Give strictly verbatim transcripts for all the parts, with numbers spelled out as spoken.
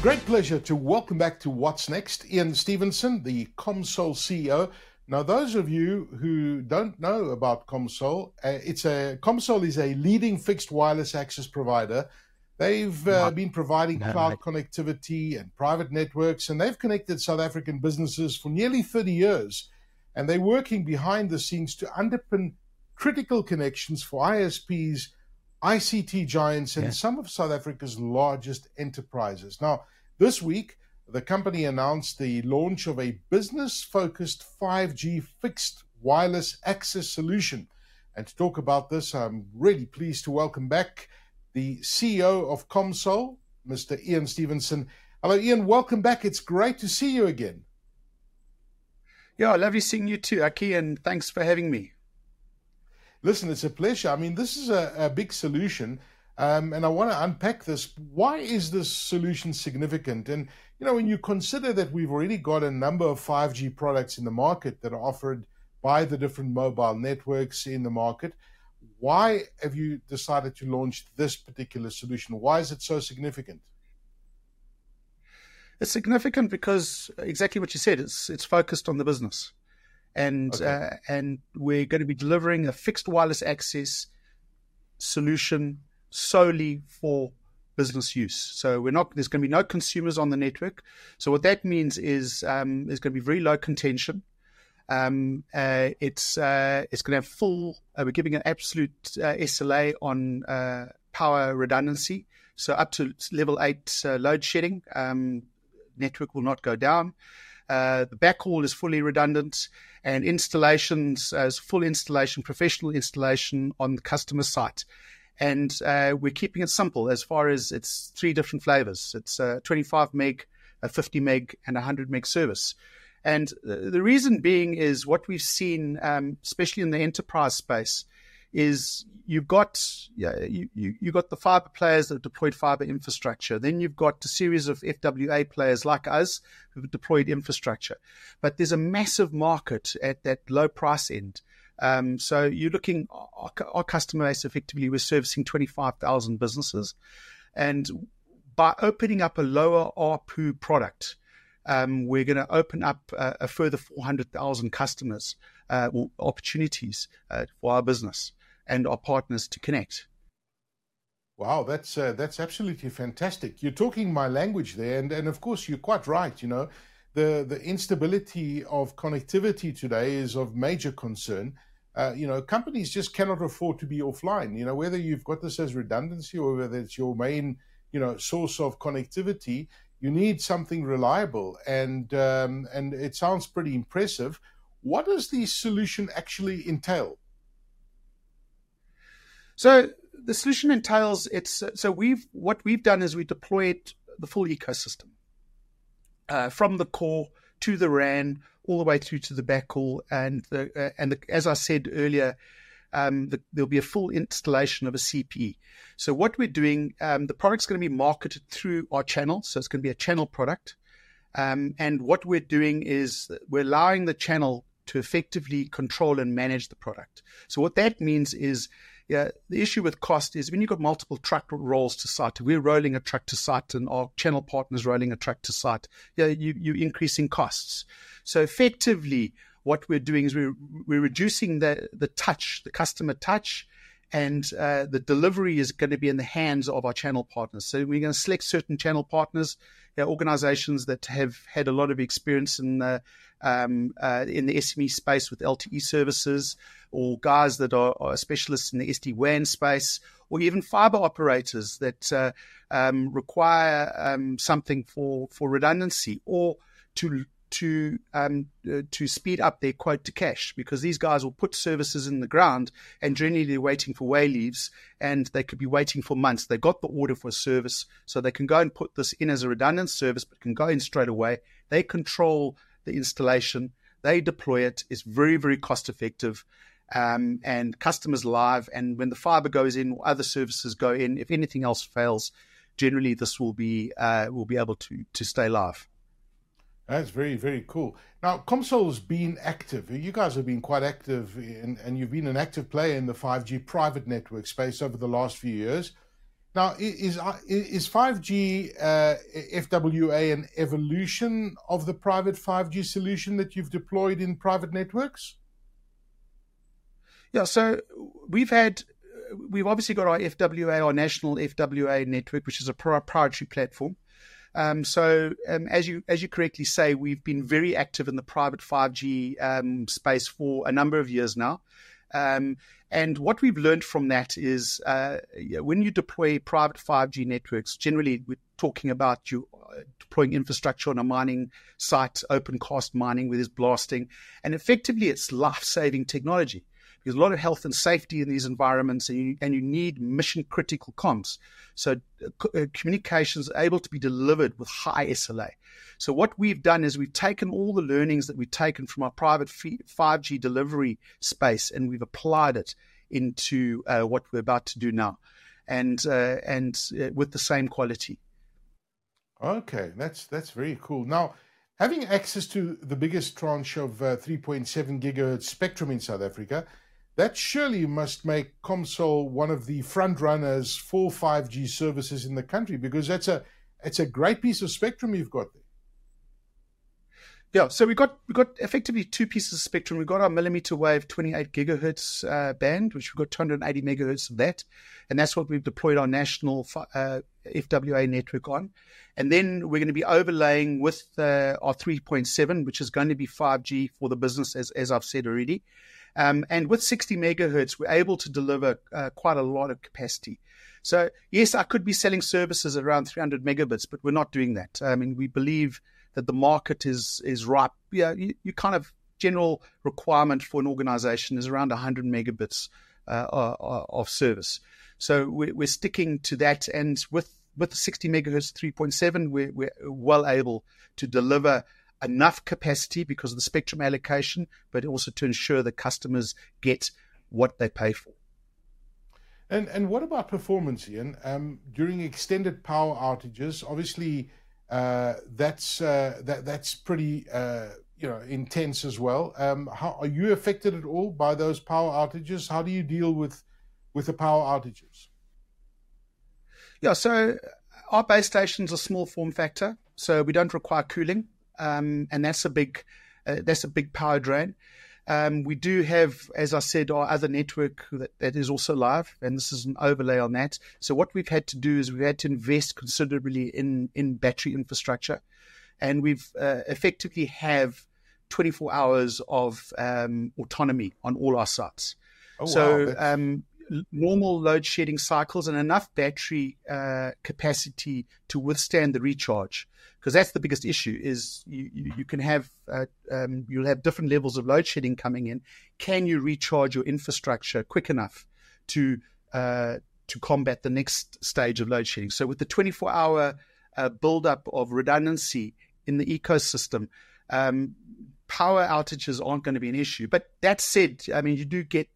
Great pleasure to welcome back to What's Next, Ian Stevenson, the ComSol C E O. Now, those of you who don't know about ComSol, uh, it's a ComSol is a leading fixed wireless access provider. They've uh, been providing no, cloud right. connectivity and private networks, and they've connected South African businesses for nearly thirty years. And they're working behind the scenes to underpin critical connections for I S Ps, I C T giants, and Yeah. some of South Africa's largest enterprises. Now, this week, the company announced the launch of a business-focused five G fixed wireless access solution. And to talk about this, I'm really pleased to welcome back the C E O of ComSol, Mister Ian Stevenson. Hello, Ian. Welcome back. It's great to see you again. Yeah, lovely seeing you too, Aki, and thanks for having me. Listen, it's a pleasure. I mean, this is a, a big solution, um, and I want to unpack this. Why is this solution significant? And, you know, when you consider that we've already got a number of five G products in the market that are offered by the different mobile networks in the market, why have you decided to launch this particular solution? Why is it so significant? It's significant because exactly what you said, it's it's focused on the business. And Okay. uh, and we're going to be delivering a fixed wireless access solution solely for business use. So we're not there's going to be no consumers on the network. So what that means is um, there's going to be very low contention. Um, uh, it's uh, it's going to have full. Uh, we're giving an absolute uh, S L A on uh, power redundancy. So up to level eight uh, load shedding, um, network will not go down. Uh, the backhaul is fully redundant, and installations as full installation, professional installation on the customer site. And uh, we're keeping it simple as far as it's three different flavors. It's a twenty-five meg, a fifty meg, and a one hundred meg service. And the reason being is what we've seen, um, especially in the enterprise space, is you've got yeah, you, you you got the fiber players that have deployed fiber infrastructure. Then you've got a series of F W A players like us who've deployed infrastructure. But there's a massive market at that low price end. Um, so you're looking, our, our customer base effectively, we're servicing twenty-five thousand businesses. And by opening up a lower A R P U product, Um, we're going to open up uh, a further four hundred thousand customers, uh, or opportunities uh, for our business and our partners to connect. Wow, that's uh, that's absolutely fantastic. You're talking my language there, and, and of course you're quite right. You know, the the instability of connectivity today is of major concern. Uh, you know, companies just cannot afford to be offline. You know, whether you've got this as redundancy or whether it's your main, you know, source of connectivity, you need something reliable, and um, and it sounds pretty impressive. What does the solution actually entail? So the solution entails it's so we've what we've done is we deployed the full ecosystem uh, from the core to the R A N all the way through to the backhaul, and the uh, and the, as I said earlier, um, the, there'll be a full installation of a C P E. So what we're doing, um, the product's going to be marketed through our channel, so it's going to be a channel product, um, and what we're doing is we're allowing the channel to effectively control and manage the product. So what that means is, yeah, the issue with cost is when you've got multiple truck rolls to site, we're rolling a truck to site and our channel partners rolling a truck to site, yeah, you, you're increasing costs. So effectively, what we're doing is we're, we're reducing the, the touch, the customer touch, and uh, the delivery is going to be in the hands of our channel partners. So we're going to select certain channel partners, you know, organizations that have had a lot of experience in the, um, uh, in the S M E space with L T E services, or guys that are, are specialists in the S D WAN space, or even fiber operators that uh, um, require um, something for, for redundancy, or to to um, uh, to speed up their quote to cash, because these guys will put services in the ground and generally they're waiting for way leaves, and they could be waiting for months. They got the order for a service, so they can go and put this in as a redundant service, but can go in straight away. They control the installation, they deploy it. It's very, very cost effective, um, and customers live. And when the fiber goes in or other services go in, if anything else fails, generally this will be uh, will be able to to stay live. That's very, very cool. Now, ComSol's been active. You guys have been quite active, in, and you've been an active player in the five G private network space over the last few years. Now, is is five G uh, F W A an evolution of the private five G solution that you've deployed in private networks? Yeah, so we've had, we've obviously got our F W A, our national F W A network, which is a proprietary platform. Um, so um, as you as you correctly say, we've been very active in the private five G um, space for a number of years now. Um, and what we've learned from that is uh, when you deploy private five G networks, generally we're talking about you deploying infrastructure on a mining site, open cast mining with this blasting, and effectively it's life-saving technology. There's a lot of health and safety in these environments, and you, and you need mission-critical comms. So uh, communications are able to be delivered with high S L A. So what we've done is we've taken all the learnings that we've taken from our private five G delivery space, and we've applied it into uh, what we're about to do now, and uh, and uh, with the same quality. Okay, that's that's very cool. Now, having access to the biggest tranche of uh, three point seven gigahertz spectrum in South Africa, that surely must make ComSol one of the front runners for five G services in the country, because that's a it's a great piece of spectrum you've got there. Yeah, so we got we got effectively two pieces of spectrum. We've got our millimeter wave twenty-eight gigahertz uh, band, which we've got two hundred eighty megahertz of that, and that's what we've deployed our national uh, F W A network on. And then we're going to be overlaying with uh, our three point seven, which is going to be five G for the business, as as I've said already. Um, and with sixty megahertz, we're able to deliver uh, quite a lot of capacity. So yes, I could be selling services around three hundred megabits, but we're not doing that. I mean, we believe that the market is is ripe. Yeah, you, you kind of general requirement for an organization is around one hundred megabits uh, of service. So we're, we're sticking to that, and with with the sixty megahertz three point seven, we're, we're well able to deliver enough capacity because of the spectrum allocation, but also to ensure that customers get what they pay for. And and what about performance, Ian? Um, during extended power outages, obviously. Uh, that's uh, that that's pretty uh, you know intense as well. Um, how are you affected at all by those power outages? How do you deal with with the power outages? Yeah, so our base stations are small form factor, so we don't require cooling, um, and that's a big uh, that's a big power drain. Um, we do have, as I said, our other network that, that is also live, and this is an overlay on that. So what we've had to do is we've had to invest considerably in, in battery infrastructure, and we've uh, effectively have twenty-four hours of um, autonomy on all our sites. Oh, so wow, um, normal load shedding cycles and enough battery uh, capacity to withstand the recharge. Because that's the biggest issue is you, you, you can have, uh, um, you'll have different levels of load shedding coming in. Can you recharge your infrastructure quick enough to uh, to combat the next stage of load shedding? So with the twenty-four hour uh, buildup of redundancy in the ecosystem, um, power outages aren't going to be an issue. But that said, I mean, you do get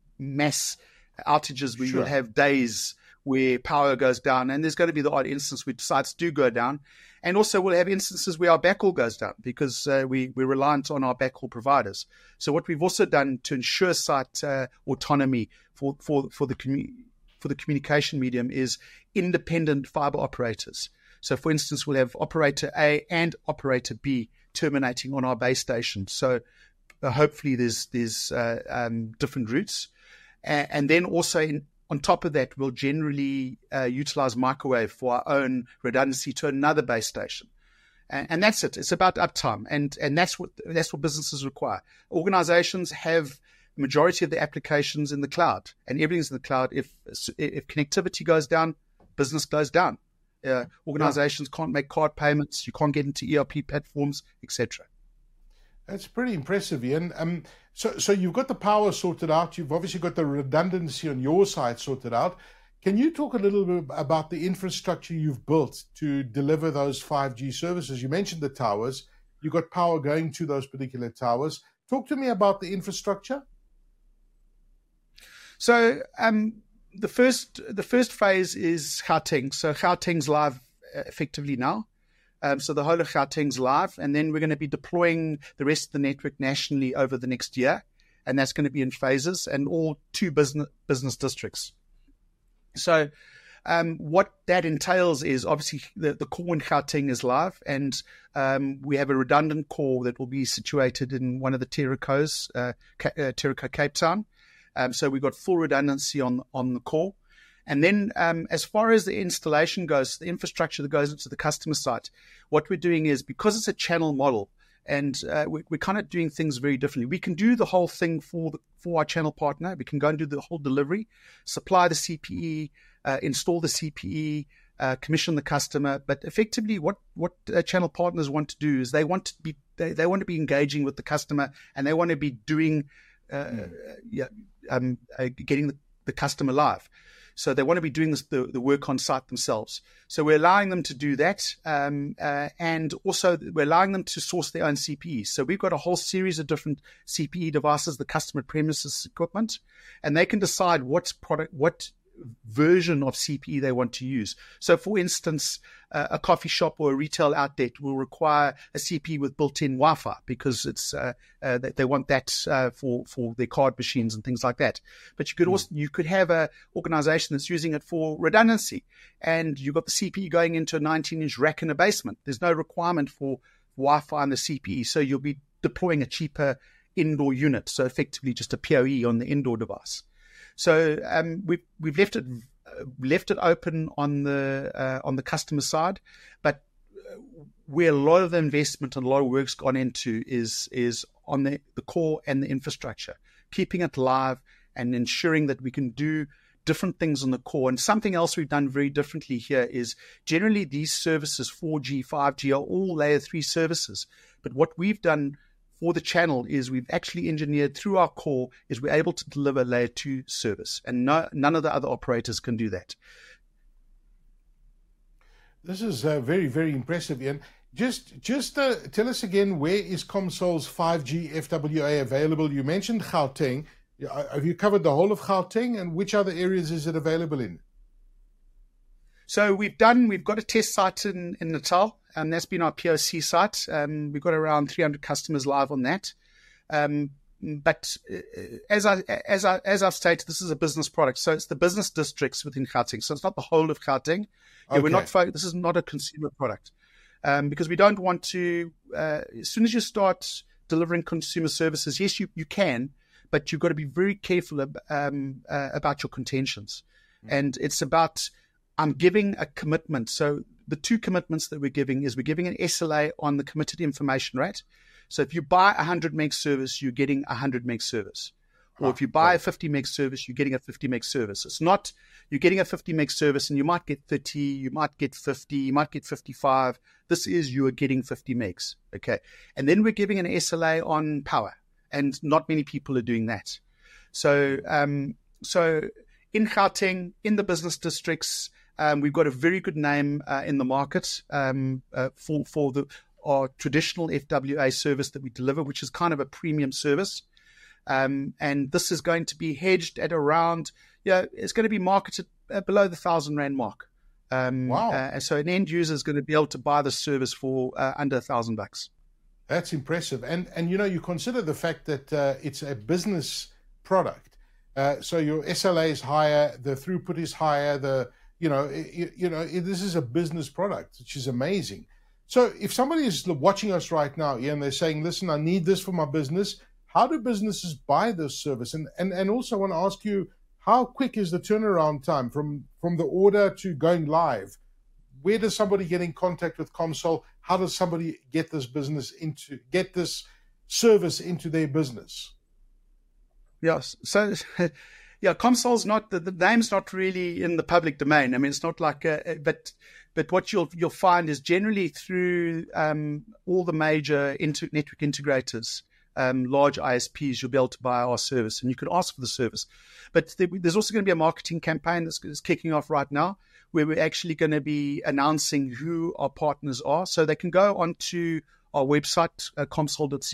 mass outages where Sure. you'll have days where power goes down, and there's going to be the odd instance where sites do go down. And also we'll have instances where our backhaul goes down because uh, we, we're reliant on our backhaul providers. So what we've also done to ensure site uh, autonomy for, for, for, the commu- for the communication medium is independent fiber operators. So for instance, we'll have operator A and operator B terminating on our base station. So uh, hopefully there's, there's uh, um, different routes. And, and then also in On top of that, we'll generally uh, utilize microwave for our own redundancy to another base station. And, and that's it. It's about uptime. And, and that's what that's what businesses require. Organizations have the majority of the applications in the cloud, and everything's in the cloud. If if connectivity goes down, business goes down. Uh, organizations yeah. can't make card payments. You can't get into E R P platforms, et cetera. That's pretty impressive, Ian. Um, so, so you've got the power sorted out. You've obviously got the redundancy on your side sorted out. Can you talk a little bit about the infrastructure you've built to deliver those five G services? You mentioned the towers. You got power going to those particular towers. Talk to me about the infrastructure. So, um, the first the first phase is Gauteng. So Gauteng's live effectively now. Um, so the whole of Gauteng's live, and then we're going to be deploying the rest of the network nationally over the next year, and that's going to be in phases and all two business business districts. So um, what that entails is obviously the, the core in Gauteng is live, and um, we have a redundant core that will be situated in one of the Terracos, uh, uh, Terraco Cape Town. Um, so we've got full redundancy on, on the core. And then um, as far as the installation goes, the infrastructure that goes into the customer site, what we're doing is, because it's a channel model, and uh, we, we're kind of doing things very differently. We can do the whole thing for the, for our channel partner. We can go and do the whole delivery, supply the C P E, uh, install the C P E, uh, commission the customer. But effectively, what what uh, channel partners want to do is they want to be they, they want to be engaging with the customer, and they want to be doing uh, mm. yeah um, uh, getting the, the customer live. So they want to be doing this, the, the work on site themselves. So we're allowing them to do that. Um, uh, and also we're allowing them to source their own C P Es. So we've got a whole series of different C P E devices, the customer premises equipment, and they can decide what product, what version of C P E they want to use. So for instance, uh, a coffee shop or a retail outlet will require a C P E with built-in Wi-Fi, because it's uh, uh, they, they want that uh, for for their card machines and things like that. But you could also you could have a organization that's using it for redundancy, and you've got the C P E going into a nineteen inch rack in a basement. There's no requirement for Wi-Fi on the C P E, so you'll be deploying a cheaper indoor unit, so effectively just a P O E on the indoor device. So um, we've we've left it uh, left it open on the uh, on the customer side, but where a lot of the investment and a lot of work's gone into is is on the, the core and the infrastructure, keeping it live and ensuring that we can do different things on the core. And something else we've done very differently here is generally these services, four G, five G, are all layer three services. But what we've done for the channel is we've actually engineered through our core is we're able to deliver layer two service, and no, none of the other operators can do that. This is uh, very, very impressive, Ian. Just just uh, tell us again, where is ComSol's five G F W A available? You mentioned Gauteng. Have you covered the whole of Gauteng, and which other areas is it available in? So we've done, we've got a test site in, in Natal, and that's been our P O C site. Um, we've got around three hundred customers live on that. Um, but as I as I as I've stated, this is a business product, so it's the business districts within Gauteng. So it's not the whole of Gauteng. Okay. We're not. This is not a consumer product, um, because we don't want to. Uh, as soon as you start delivering consumer services, yes, you you can, but you've got to be very careful ab- um, uh, about your contentions, mm-hmm. and it's about. I'm giving a commitment. So the two commitments that we're giving is we're giving an S L A on the committed information rate. So if you buy a one hundred meg service, you're getting a one hundred meg service. Or if you buy a fifty meg service, you're getting a fifty meg service. It's not you're getting a fifty meg service and you might get thirty, you might get fifty, you might get fifty-five. This is you are getting fifty megs. Okay. And then we're giving an S L A on power. And not many people are doing that. So, um, so in Gauteng, in the business districts, Um, we've got a very good name uh, in the market um, uh, for for the our traditional F W A service that we deliver, which is kind of a premium service. Um, and this is going to be hedged at around, you know, it's going to be marketed uh, below the thousand rand mark. Um, wow! Uh, so an end user is going to be able to buy the service for uh, under a thousand bucks. That's impressive. And and you know, you consider the fact that uh, it's a business product, uh, so your S L A is higher, the throughput is higher, the You know, you, you know, this is a business product, which is amazing. So if somebody is watching us right now, yeah, and they're saying, listen, I need this for my business, how do businesses buy this service? And and, and also I want to ask you, how quick is the turnaround time from, from the order to going live? Where does somebody get in contact with ComSol? How does somebody get this business into, get this service into their business? Yes. So... Yeah, ComSol's not the, the name's not really in the public domain. I mean, it's not like, a, but but what you'll you'll find is generally through um, all the major inter, network integrators, um, large I S Ps, you'll be able to buy our service, and you can ask for the service. But there, there's also going to be a marketing campaign that's, that's kicking off right now, where we're actually going to be announcing who our partners are, so they can go onto our website, uh, comsol dot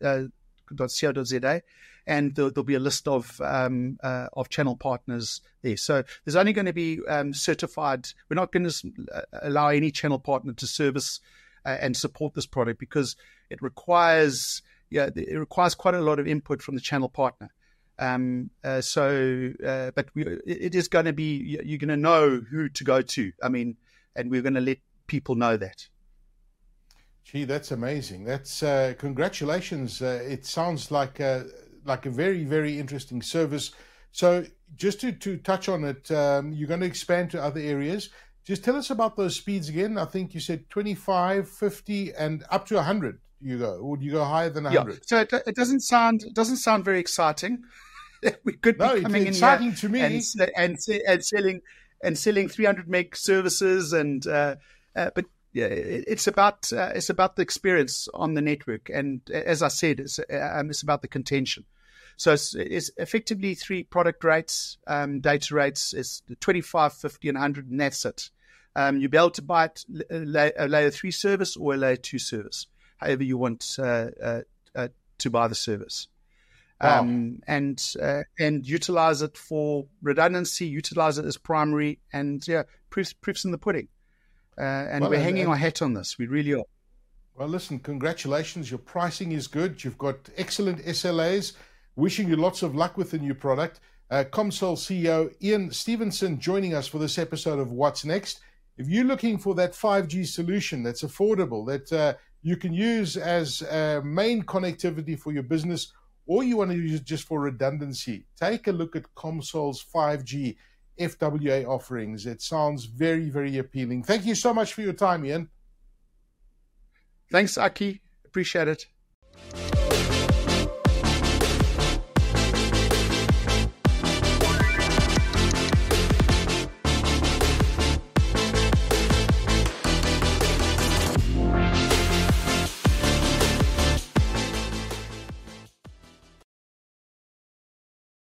co dot za. And there'll, there'll be a list of um, uh, of channel partners there. So there's only going to be um, certified. We're not going to allow any channel partner to service uh, and support this product, because it requires yeah it requires quite a lot of input from the channel partner. Um, uh, so, uh, but we, it is going to be, you're going to know who to go to. I mean, and we're going to let people know that. Gee, that's amazing. That's uh, congratulations. Uh, it sounds like a, like a very, very interesting service. So just to, to touch on it, um, you're going to expand to other areas. Just tell us about those speeds again. I think you said twenty-five, fifty, and up to one hundred. You go, or do you go higher than one hundred? Yeah. So it, it doesn't sound it doesn't sound very exciting. We could no, be coming it's in exciting here to me, and, and and selling and selling three hundred meg services, and uh, uh, but yeah, it, it's about uh, it's about the experience on the network, and as I said, it's um, it's about the contention. So it's, it's effectively three product rates, um, data rates. It's twenty-five, fifty, and one hundred, and that's it. Um, you'll be able to buy it a, a layer three service or a layer two service, however you want uh, uh, uh, to buy the service. Wow. Um, and uh, and utilize it for redundancy, utilize it as primary, and yeah, proofs, proofs in the pudding. Uh, and well, we're and, hanging and, our hat on this. We really are. Well, listen, congratulations. Your pricing is good. You've got excellent S L As. Wishing you lots of luck with the new product. Uh, ComSol C E O Ian Stevenson joining us for this episode of What's Next. If you're looking for that five G solution that's affordable, that uh, you can use as uh, main connectivity for your business, or you want to use it just for redundancy, take a look at ComSol's five G F W A offerings. It sounds very, very appealing. Thank you so much for your time, Ian. Thanks, Aki. Appreciate it.